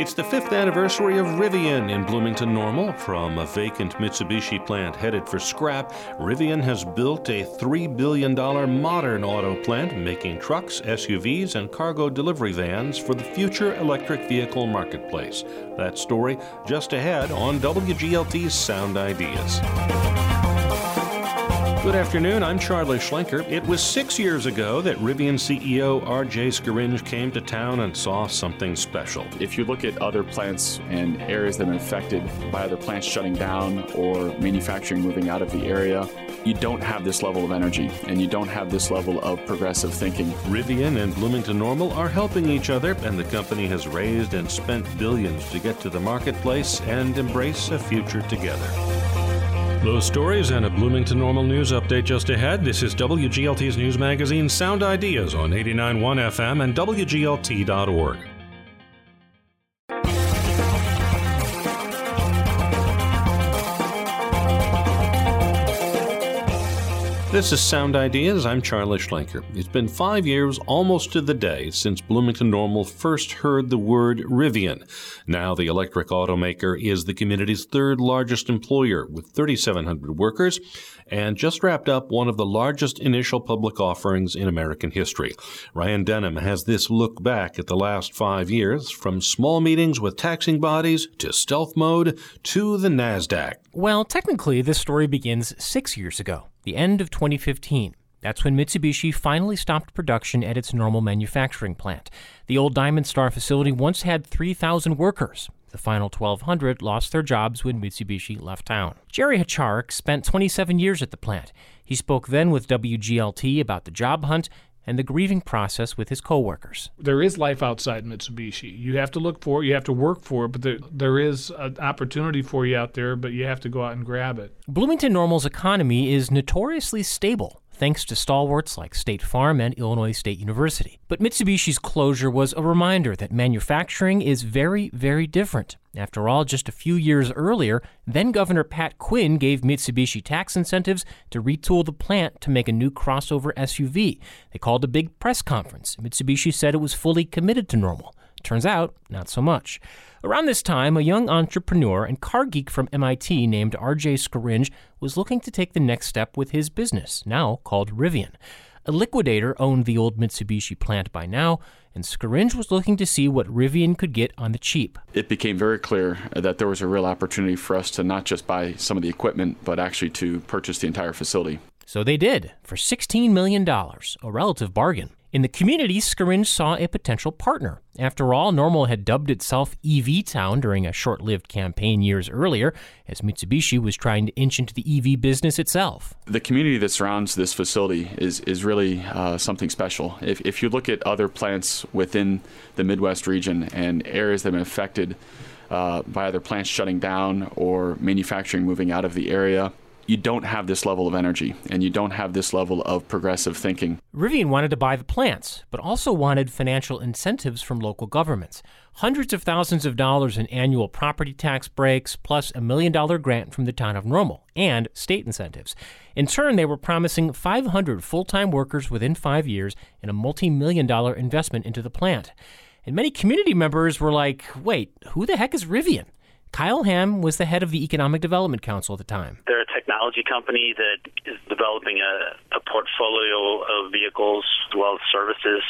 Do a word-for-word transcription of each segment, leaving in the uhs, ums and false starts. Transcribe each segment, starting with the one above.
It's the fifth anniversary of Rivian in Bloomington Normal. From a vacant Mitsubishi plant headed for scrap, Rivian has built a three billion dollars modern auto plant making trucks, S U Vs, and cargo delivery vans for the future electric vehicle marketplace. That story just ahead on W G L T's Sound Ideas. Good afternoon, I'm Charlie Schlenker. It was six years ago that Rivian C E O R J Scaringe came to town and saw something special. If you look at other plants and areas that have been affected by other plants shutting down or manufacturing moving out of the area, you don't have this level of energy and you don't have this level of progressive thinking. Rivian and Bloomington Normal are helping each other, and the company has raised and spent billions to get to the marketplace and embrace a future together. Those stories and a Bloomington Normal news update just ahead. This is W G L T's news magazine Sound Ideas on eighty-nine point one F M and W G L T dot org. This is Sound Ideas. I'm Charlie Schlenker. It's been five years, almost to the day, since Bloomington Normal first heard the word Rivian. Now the electric automaker is the community's third largest employer with thirty-seven hundred workers and just wrapped up one of the largest initial public offerings in American history. Ryan Denham has this look back at the last five years, from small meetings with taxing bodies to stealth mode to the NASDAQ. Well, technically, this story begins six years ago, the end of twenty fifteen. That's when Mitsubishi finally stopped production at its Normal manufacturing plant. The old Diamond Star facility once had three thousand workers. The final twelve hundred lost their jobs when Mitsubishi left town. Jerry Hacharik spent twenty-seven years at the plant. He spoke then with W G L T about the job hunt and the grieving process with his coworkers. There is life outside Mitsubishi. You have to look for it, you have to work for it, but there, there is an opportunity for you out there, but you have to go out and grab it. Bloomington Normal's economy is notoriously stable, thanks to stalwarts like State Farm and Illinois State University. But Mitsubishi's closure was a reminder that manufacturing is very, very different. After all, just a few years earlier, then-Governor Pat Quinn gave Mitsubishi tax incentives to retool the plant to make a new crossover S U V. They called a big press conference. Mitsubishi said it was fully committed to Normal. Turns out, not so much. Around this time, a young entrepreneur and car geek from M I T named R J Scaringe was looking to take the next step with his business, now called Rivian. A liquidator owned the old Mitsubishi plant by now, and Scaringe was looking to see what Rivian could get on the cheap. It became very clear that there was a real opportunity for us to not just buy some of the equipment, but actually to purchase the entire facility. So they did, for sixteen million dollars, a relative bargain. In the community, Scaringe saw a potential partner. After all, Normal had dubbed itself E V Town during a short-lived campaign years earlier, as Mitsubishi was trying to inch into the E V business itself. The community that surrounds this facility is is really uh, something special. If, if you look at other plants within the Midwest region and areas that have been affected uh, by other plants shutting down or manufacturing moving out of the area, you don't have this level of energy, and you don't have this level of progressive thinking. Rivian wanted to buy the plants, but also wanted financial incentives from local governments. Hundreds of thousands of dollars in annual property tax breaks, plus a million dollar grant from the town of Normal, and state incentives. In turn, they were promising five hundred full-time workers within five years and a multi-million dollar investment into the plant. And many community members were like, wait, who the heck is Rivian? Kyle Ham was the head of the Economic Development Council at the time. They're a technology company that is developing a, a portfolio of vehicles as well as services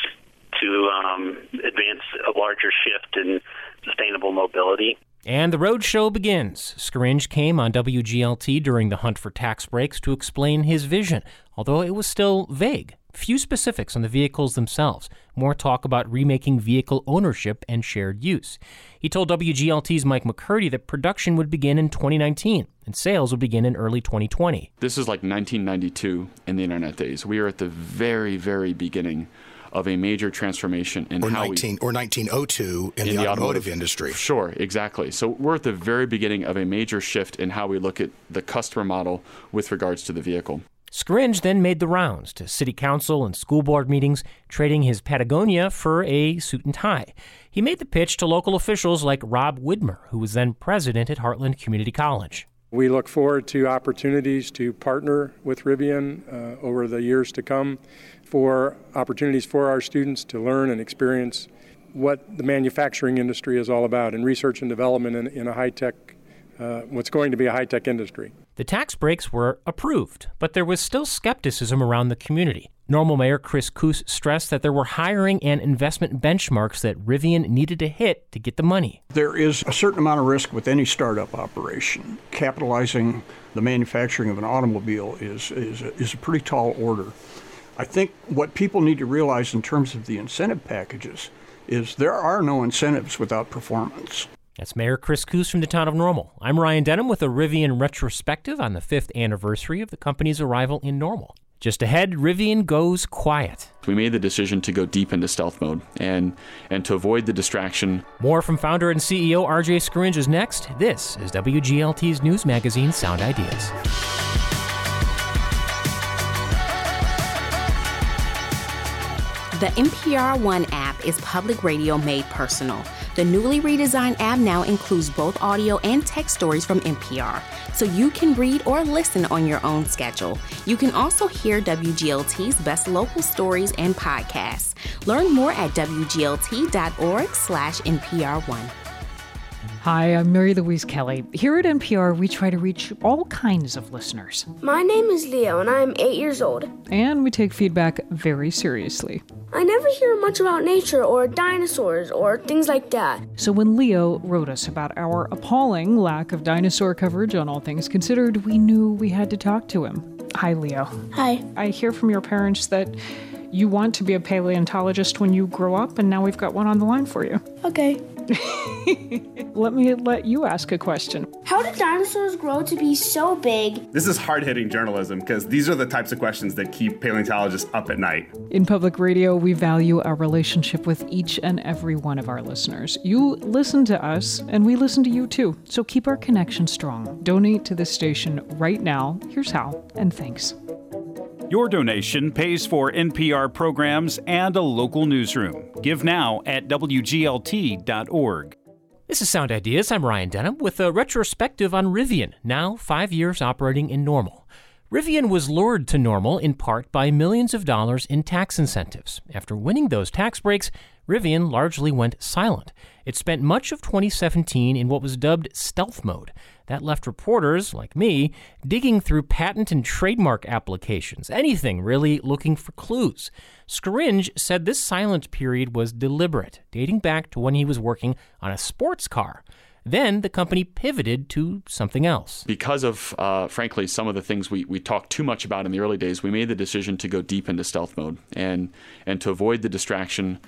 to um, advance a larger shift in sustainable mobility. And the roadshow begins. Scaringe came on W G L T during the hunt for tax breaks to explain his vision, although it was still vague. Few specifics on the vehicles themselves, more talk about remaking vehicle ownership and shared use. He told W G L T's Mike McCurdy that production would begin in twenty nineteen and sales would begin in early twenty twenty. This is like nineteen ninety-two in the internet days. We are at the very, very beginning of a major transformation in or how nineteen, we... Or nineteen oh two in, in the, the automotive, automotive industry. Sure, exactly. So we're at the very beginning of a major shift in how we look at the customer model with regards to the vehicle. Scaringe then made the rounds to city council and school board meetings, trading his Patagonia for a suit and tie. He made the pitch to local officials like Rob Widmer, who was then president at Heartland Community College. We look forward to opportunities to partner with Rivian uh, over the years to come for opportunities for our students to learn and experience what the manufacturing industry is all about and research and development in, in a high-tech, uh, what's going to be a high-tech industry. The tax breaks were approved, but there was still skepticism around the community. Normal Mayor Chris Koos stressed that there were hiring and investment benchmarks that Rivian needed to hit to get the money. There is a certain amount of risk with any startup operation. Capitalizing the manufacturing of an automobile is, is, is a pretty tall order. I think what people need to realize in terms of the incentive packages is there are no incentives without performance. That's Mayor Chris Koos from the town of Normal. I'm Ryan Denham with a Rivian retrospective on the fifth anniversary of the company's arrival in Normal. Just ahead, Rivian goes quiet. We made the decision to go deep into stealth mode and, and to avoid the distraction. More from founder and C E O R J Scaringe is next. This is W G L T's news magazine, Sound Ideas. The N P R One app is public radio made personal. The newly redesigned app now includes both audio and text stories from N P R, so you can read or listen on your own schedule. You can also hear W G L T's best local stories and podcasts. Learn more at W G L T dot org slash N P R one. Hi, I'm Mary Louise Kelly. Here at N P R, we try to reach all kinds of listeners. My name is Leo, and I am eight years old. And we take feedback very seriously. I never hear much about nature or dinosaurs or things like that. So when Leo wrote us about our appalling lack of dinosaur coverage on All Things Considered, we knew we had to talk to him. Hi, Leo. Hi. I hear from your parents that you want to be a paleontologist when you grow up, and now we've got one on the line for you. Okay. Let me let you ask a question. How did dinosaurs grow to be so big? This is hard-hitting journalism because these are the types of questions that keep paleontologists up at night. In public radio, we value our relationship with each and every one of our listeners. You listen to us, and we listen to you too. So keep our connection strong. Donate to this station right now. Here's how, and thanks. Your donation pays for N P R programs and a local newsroom. Give now at W G L T dot org. This is Sound Ideas. I'm Ryan Denham with a retrospective on Rivian, now five years operating in Normal. Rivian was lured to Normal in part by millions of dollars in tax incentives. After winning those tax breaks, Rivian largely went silent. It spent much of twenty seventeen in what was dubbed stealth mode. That left reporters, like me, digging through patent and trademark applications, anything really looking for clues. Scaringe said this silent period was deliberate, dating back to when he was working on a sports car. Then the company pivoted to something else. Because of, uh, frankly, some of the things we, we talked too much about in the early days, we made the decision to go deep into stealth mode and and to avoid the distraction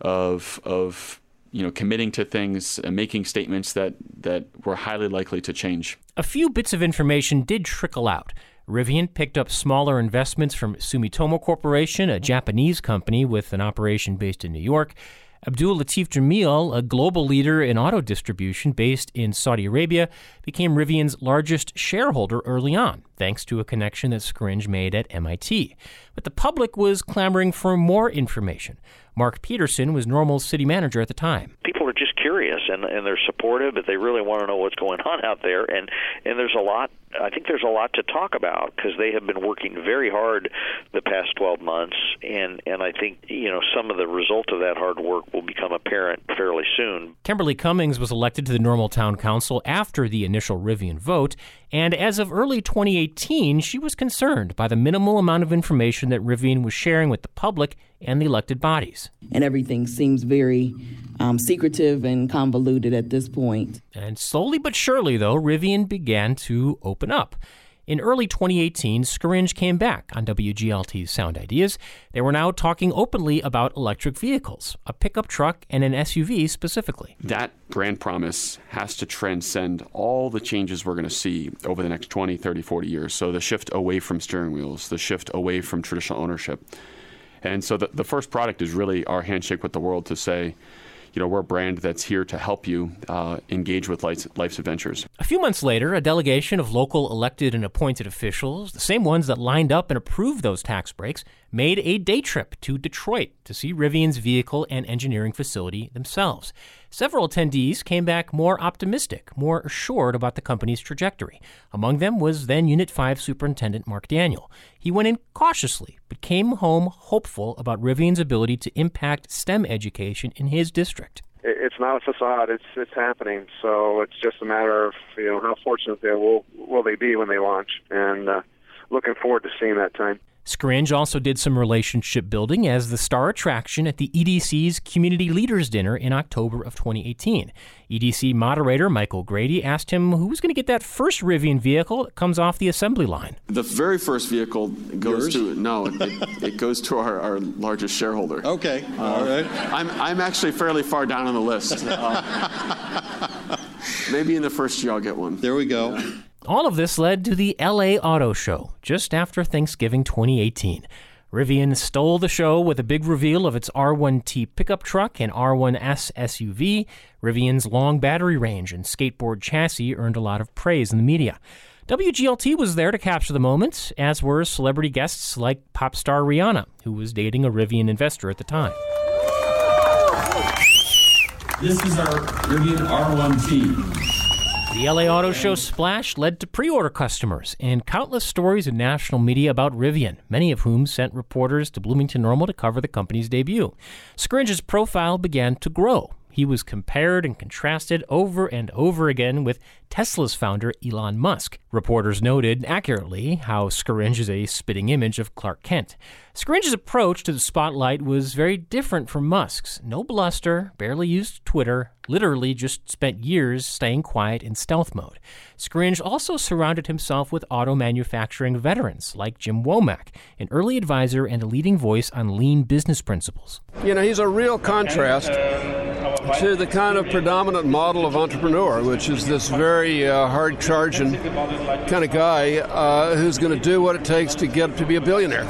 of of you know committing to things and making statements that that were highly likely to change. A few bits of information did trickle out. Rivian picked up smaller investments from Sumitomo Corporation, a Japanese company with an operation based in New York. Abdul Latif Jamil, a global leader in auto distribution based in Saudi Arabia, became Rivian's largest shareholder early on, thanks to a connection that Scaringe made at M I T. But the public was clamoring for more information. Mark Peterson was Normal's city manager at the time. People are just curious, and, and they're supportive, but they really want to know what's going on out there. And, and there's a lot, I think there's a lot to talk about because they have been working very hard the past twelve months. And, and I think, you know, some of the result of that hard work will become apparent fairly soon. Kimberly Cummings was elected to the Normal Town Council after the initial Rivian vote. And as of early twenty eighteen, she was concerned by the minimal amount of information that Rivian was sharing with the public and the elected bodies. And everything seems very um, secretive and convoluted at this point. And slowly but surely, though, Rivian began to open up. In early twenty eighteen, Scaringe came back on W G L T's Sound Ideas. They were now talking openly about electric vehicles, a pickup truck and an S U V specifically. That brand promise has to transcend all the changes we're going to see over the next twenty, thirty, forty years. So the shift away from steering wheels, the shift away from traditional ownership. And so the, the first product is really our handshake with the world to say, you know, we're a brand that's here to help you uh, engage with life's, life's adventures. A few months later, a delegation of local elected and appointed officials, the same ones that lined up and approved those tax breaks, made a day trip to Detroit to see Rivian's vehicle and engineering facility themselves. Several attendees came back more optimistic, more assured about the company's trajectory. Among them was then Unit five Superintendent Mark Daniel. He went in cautiously, but came home hopeful about Rivian's ability to impact STEM education in his district. It's not a facade. It's it's happening. So it's just a matter of, you know, how fortunate they will will they be when they launch, and uh, looking forward to seeing that time. Scringe also did some relationship building as the star attraction at the E D C's Community Leaders Dinner in October of twenty eighteen. E D C moderator Michael Grady asked him who was going to get that first Rivian vehicle that comes off the assembly line. The very first vehicle goes Yours? to, no, it, it, it goes to our, our largest shareholder. Okay, uh, all right. I'm, I'm actually fairly far down on the list. Uh, maybe in the first year I'll get one. There we go. Yeah. All of this led to the L A Auto Show just after Thanksgiving twenty eighteen. Rivian stole the show with a big reveal of its R one T pickup truck and R one S S U V. Rivian's long battery range and skateboard chassis earned a lot of praise in the media. W G L T was there to capture the moment, as were celebrity guests like pop star Rihanna, who was dating a Rivian investor at the time. This is our Rivian R one T. The L A Auto Show splash led to pre-order customers and countless stories in national media about Rivian, many of whom sent reporters to Bloomington Normal to cover the company's debut. Scringe's profile began to grow. He was compared and contrasted over and over again with Tesla's founder, Elon Musk. Reporters noted accurately how Scringe is a spitting image of Clark Kent. Scringe's approach to the spotlight was very different from Musk's. No bluster, barely used Twitter, literally just spent years staying quiet in stealth mode. Scringe also surrounded himself with auto manufacturing veterans like Jim Womack, an early advisor and a leading voice on lean business principles. You know, he's a real contrast to the kind of predominant model of entrepreneur, which is this very uh, hard-charging kind of guy uh, who's going to do what it takes to get to be a billionaire.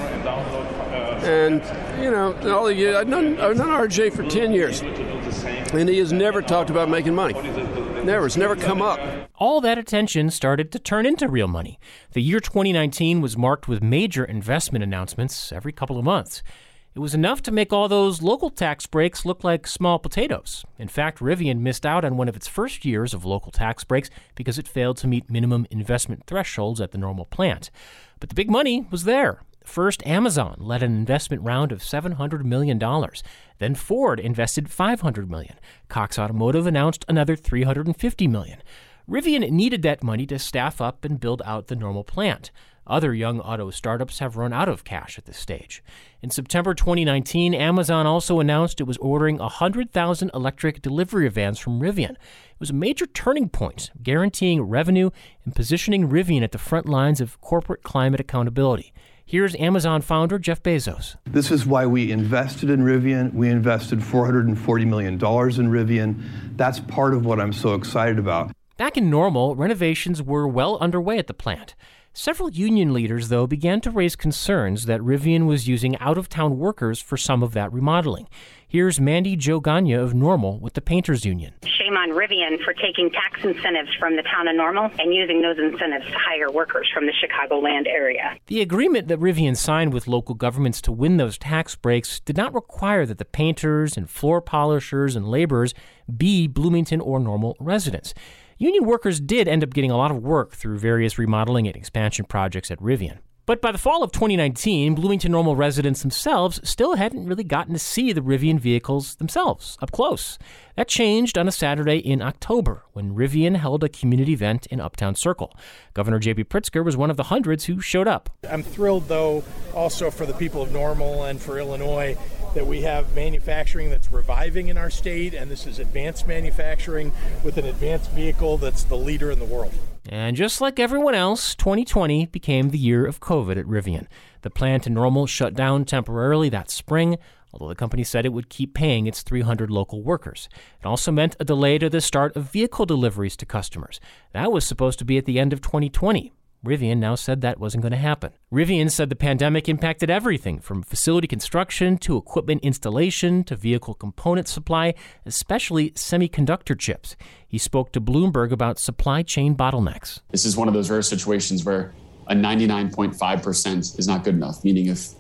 And, you know, all the years, I've known, I've known R J for ten years, and he has never talked about making money. Never. It's never come up. All that attention started to turn into real money. The year twenty nineteen was marked with major investment announcements every couple of months. It was enough to make all those local tax breaks look like small potatoes. In fact, Rivian missed out on one of its first years of local tax breaks because it failed to meet minimum investment thresholds at the Normal plant. But the big money was there. First, Amazon led an investment round of seven hundred million dollars. Then Ford invested five hundred million dollars. Cox Automotive announced another three hundred fifty million dollars. Rivian needed that money to staff up and build out the Normal plant. Other young auto startups have run out of cash at this stage. In September twenty nineteen, Amazon also announced it was ordering one hundred thousand electric delivery vans from Rivian. It was a major turning point, guaranteeing revenue and positioning Rivian at the front lines of corporate climate accountability. Here's Amazon founder Jeff Bezos. This is why we invested in Rivian. We invested four hundred forty million dollars in Rivian. That's part of what I'm so excited about. Back in Normal, renovations were well underway at the plant. Several union leaders, though, began to raise concerns that Rivian was using out-of-town workers for some of that remodeling. Here's Mandy Jo Gagne of Normal with the Painters Union. Shame on Rivian for taking tax incentives from the town of Normal and using those incentives to hire workers from the Chicagoland area. The agreement that Rivian signed with local governments to win those tax breaks did not require that the painters and floor polishers and laborers be Bloomington or Normal residents. Union workers did end up getting a lot of work through various remodeling and expansion projects at Rivian. But by the fall of twenty nineteen, Bloomington Normal residents themselves still hadn't really gotten to see the Rivian vehicles themselves up close. That changed on a Saturday in October when Rivian held a community event in Uptown Circle. Governor J B Pritzker was one of the hundreds who showed up. I'm thrilled, though, also for the people of Normal and for Illinois, that we have manufacturing that's reviving in our state, and this is advanced manufacturing with an advanced vehicle that's the leader in the world. And just like everyone else, twenty twenty became the year of COVID at Rivian. The plant in Normal shut down temporarily that spring, although the company said it would keep paying its three hundred local workers. It also meant a delay to the start of vehicle deliveries to customers. That was supposed to be at the end of twenty twenty. Rivian now said that wasn't going to happen. Rivian said the pandemic impacted everything from facility construction to equipment installation to vehicle component supply, especially semiconductor chips. He spoke to Bloomberg about supply chain bottlenecks. This is one of those rare situations where a ninety-nine point five percent is not good enough, meaning if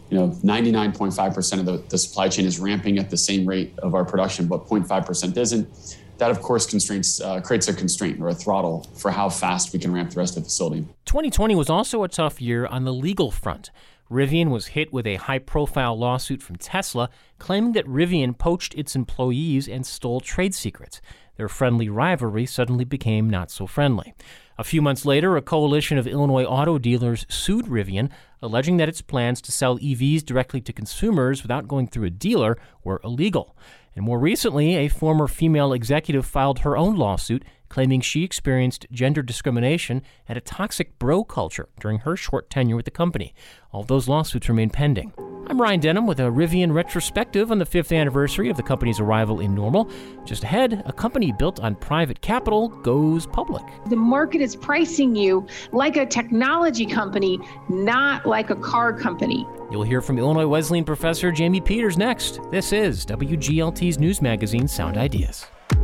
you know, ninety-nine point five percent of the, the supply chain is ramping at the same rate of our production, but zero point five percent isn't. That, of course, constraints uh, creates a constraint or a throttle for how fast we can ramp the rest of the facility. twenty twenty was also a tough year on the legal front. Rivian was hit with a high-profile lawsuit from Tesla claiming that Rivian poached its employees and stole trade secrets. Their friendly rivalry suddenly became not so friendly. A few months later, a coalition of Illinois auto dealers sued Rivian, alleging that its plans to sell E Vs directly to consumers without going through a dealer were illegal. And more recently, a former female executive filed her own lawsuit, claiming she experienced gender discrimination and a toxic bro culture during her short tenure with the company. All those lawsuits remain pending. I'm Ryan Denham with a Rivian retrospective on the fifth anniversary of the company's arrival in Normal. Just ahead, a company built on private capital goes public. The market is pricing you like a technology company, not like a car company. You'll hear from Illinois Wesleyan professor Jamie Peters next. This is W G L T's news magazine, Sound Ideas.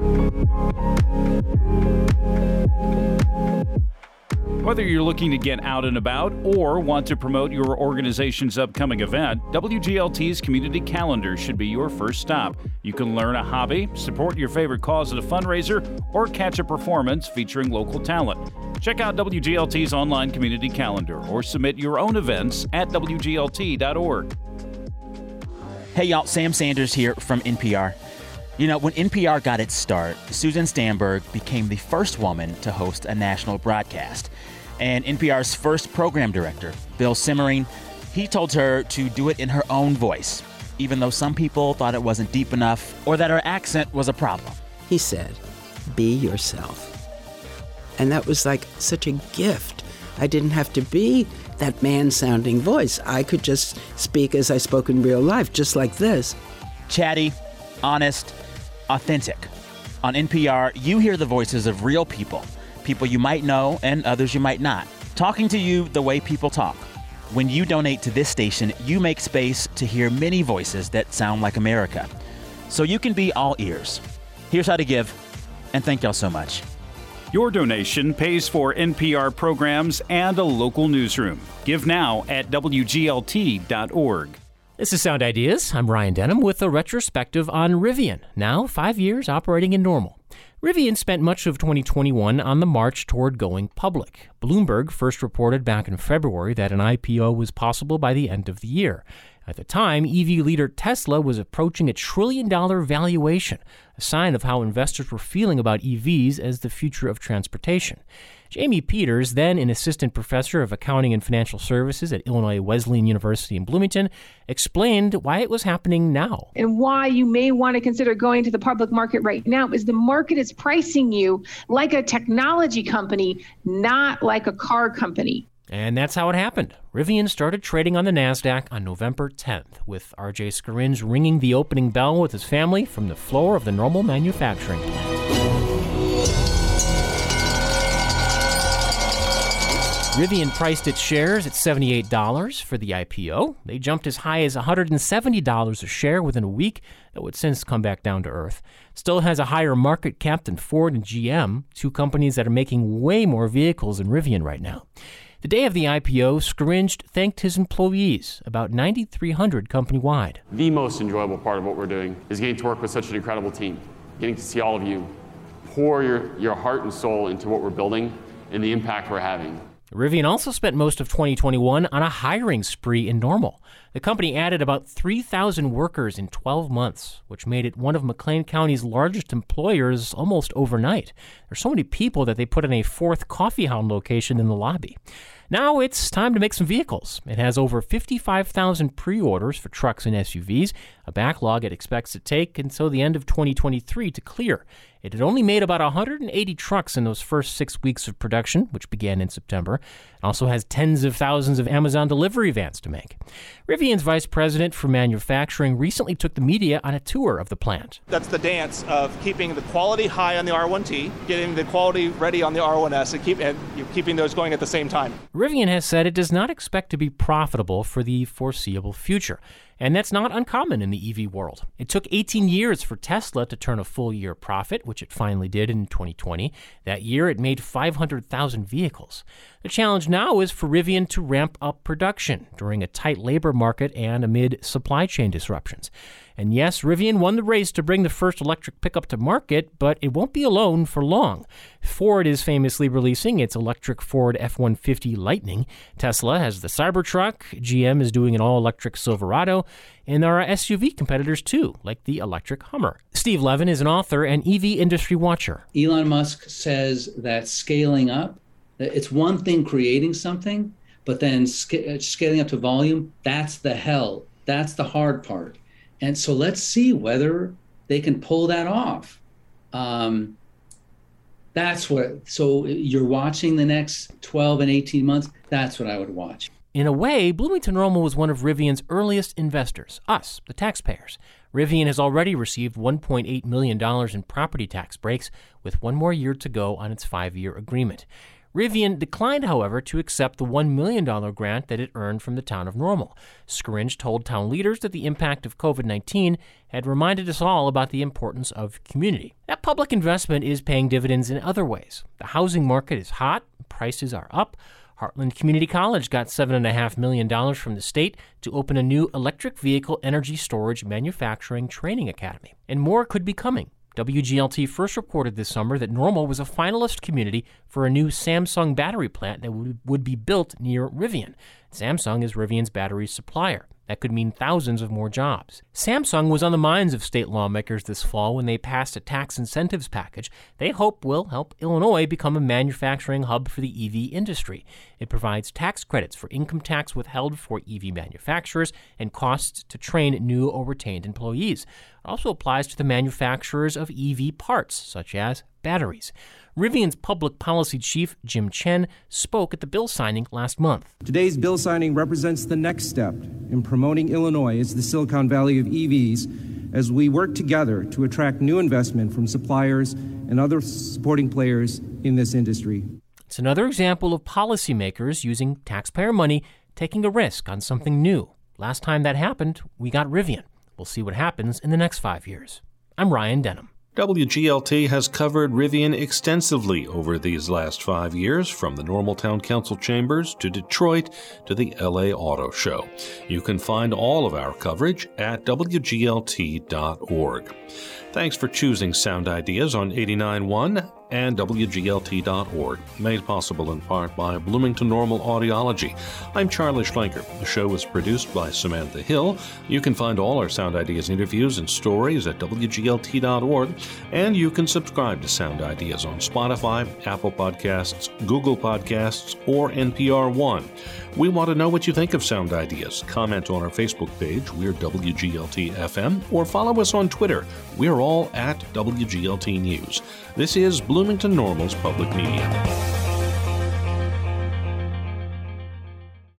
Whether you're looking to get out and about or want to promote your organization's upcoming event, W G L T's community calendar should be your first stop. You can learn a hobby, support your favorite cause at a fundraiser, or catch a performance featuring local talent. Check out W G L T's online community calendar or submit your own events at W G L T dot org. Hey y'all, Sam Sanders here from N P R. You know, when N P R got its start, Susan Stamberg became the first woman to host a national broadcast. And N P R's first program director, Bill Simmering, he told her to do it in her own voice, even though some people thought it wasn't deep enough or that her accent was a problem. He said, be yourself. And that was like such a gift. I didn't have to be that man-sounding voice. I could just speak as I spoke in real life, just like this. Chatty, honest, authentic. On N P R, you hear the voices of real people, people you might know and others you might not, talking to you the way people talk. When you donate to this station, you make space to hear many voices that sound like America. So you can be all ears. Here's how to give, and thank y'all so much. Your donation pays for N P R programs and a local newsroom. Give now at W G L T dot org. This is Sound Ideas. I'm Ryan Denham with a retrospective on Rivian, now five years operating in Normal. Rivian spent much of twenty twenty-one on the march toward going public. Bloomberg first reported back in February that an I P O was possible by the end of the year. At the time, E V leader Tesla was approaching a trillion-dollar valuation, a sign of how investors were feeling about E Vs as the future of transportation. Jamie Peters, then an assistant professor of accounting and financial services at Illinois Wesleyan University in Bloomington, explained why it was happening now. And why you may want to consider going to the public market right now is the market is pricing you like a technology company, not like a car company. And that's how it happened. Rivian started trading on the NASDAQ on November tenth, with R J Scaringe ringing the opening bell with his family from the floor of the Normal manufacturing plant. Rivian priced its shares at seventy-eight dollars for the I P O. They jumped as high as one hundred seventy dollars a share within a week, though it's since come back down to earth. Still has a higher market cap than Ford and G M, two companies that are making way more vehicles than Rivian right now. The day of the I P O, Scaringe thanked his employees, about nine thousand three hundred company-wide. The most enjoyable part of what we're doing is getting to work with such an incredible team, getting to see all of you pour your, your heart and soul into what we're building and the impact we're having. Rivian also spent most of twenty twenty-one on a hiring spree in Normal. The company added about three thousand workers in twelve months, which made it one of McLean County's largest employers almost overnight. There's so many people that they put in a fourth Coffee Hound location in the lobby. Now it's time to make some vehicles. It has over fifty-five thousand pre-orders for trucks and S U Vs, a backlog it expects to take until the end of twenty twenty-three to clear. It had only made about one hundred eighty trucks in those first six weeks of production, which began in September. It also has tens of thousands of Amazon delivery vans to make. Rivian's vice president for manufacturing recently took the media on a tour of the plant. That's the dance of keeping the quality high on the R one T, getting the quality ready on the R one S, and, keep, and keeping those going at the same time. Rivian has said it does not expect to be profitable for the foreseeable future. And that's not uncommon in the E V world. It took eighteen years for Tesla to turn a full-year profit, which it finally did in twenty twenty. That year, it made five hundred thousand vehicles. The challenge now is for Rivian to ramp up production during a tight labor market and amid supply chain disruptions. And yes, Rivian won the race to bring the first electric pickup to market, but it won't be alone for long. Ford is famously releasing its electric Ford F one fifty Lightning. Tesla has the Cybertruck. G M is doing an all-electric Silverado. And there are S U V competitors, too, like the electric Hummer. Steve Levin is an author and E V industry watcher. Elon Musk says that scaling up, it's one thing creating something, but then sc- scaling up to volume, that's the hell. That's the hard part. And so let's see whether they can pull that off. Um, that's what, so you're watching the next twelve and eighteen months. That's what I would watch. In a way, Bloomington Normal was one of Rivian's earliest investors, us, the taxpayers. Rivian has already received one point eight million dollars in property tax breaks, with one more year to go on its five-year agreement. Rivian declined, however, to accept the one million dollars grant that it earned from the town of Normal. Scaringe told town leaders that the impact of covid nineteen had reminded us all about the importance of community. That public investment is paying dividends in other ways. The housing market is hot, prices are up. Heartland Community College got seven point five million dollars from the state to open a new electric vehicle energy storage manufacturing training academy. And more could be coming. W G L T first reported this summer that Normal was a finalist community for a new Samsung battery plant that would be built near Rivian. Samsung is Rivian's battery supplier. That could mean thousands of more jobs. Samsung was on the minds of state lawmakers this fall when they passed a tax incentives package they hope will help Illinois become a manufacturing hub for the E V industry. It provides tax credits for income tax withheld for E V manufacturers and costs to train new or retained employees. It also applies to the manufacturers of E V parts, such as batteries. Rivian's public policy chief, Jim Chen, spoke at the bill signing last month. Today's bill signing represents the next step in promoting Illinois as the Silicon Valley of E Vs as we work together to attract new investment from suppliers and other supporting players in this industry. It's another example of policymakers using taxpayer money taking a risk on something new. Last time that happened, we got Rivian. We'll see what happens in the next five years. I'm Ryan Denham. W G L T has covered Rivian extensively over these last five years, from the Normal Town Council chambers to Detroit to the L A Auto Show. You can find all of our coverage at W G L T dot org. Thanks for choosing Sound Ideas on eighty-nine point one and W G L T dot org, made possible in part by Bloomington Normal Audiology. I'm Charlie Schlenker. The show was produced by Samantha Hill. You can find all our Sound Ideas interviews and stories at W G L T dot org, and you can subscribe to Sound Ideas on Spotify, Apple Podcasts, Google Podcasts, or N P R One. We want to know what you think of Sound Ideas. Comment on our Facebook page, we're W G L T F M, or follow us on Twitter. We're all at W G L T News. This is Bloomington Normal's Public Media.